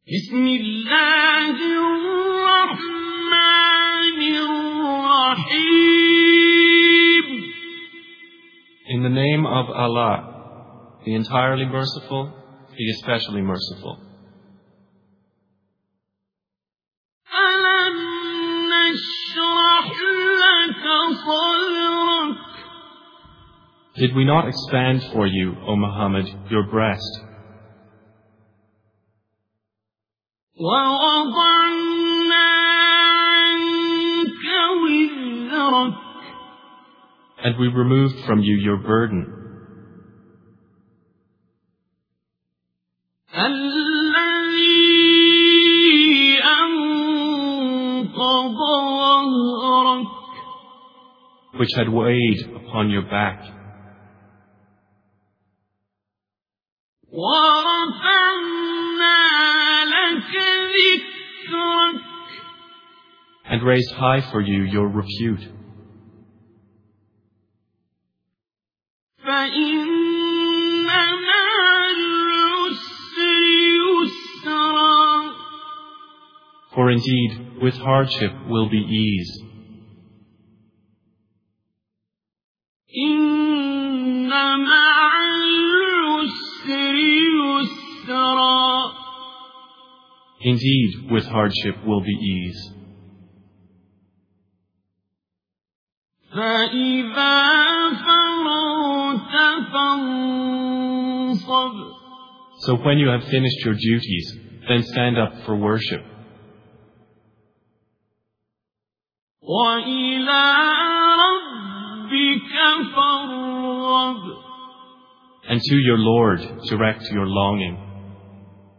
بسم الله الرحمن الرحيم. In the name of Allah, the entirely merciful, the especially merciful. ألم نشرح لك صدرك. Did we not expand for you, O Muhammad, your breast? ووضعنا عنك وزرك. And we removed from you your burden, الذي أنقض ظهرك. which had weighed upon your back. ورفعنا لك ذكرك. And raised high for you your repute. فإن مع العسر يسرا. For indeed, with hardship will be ease. إن مع العسر يسرا. Indeed, with hardship will be ease. فإذا فرغت فانصب. So when you have finished your duties, then stand up for worship. وإلى ربك فارغب. And to your Lord direct your longing.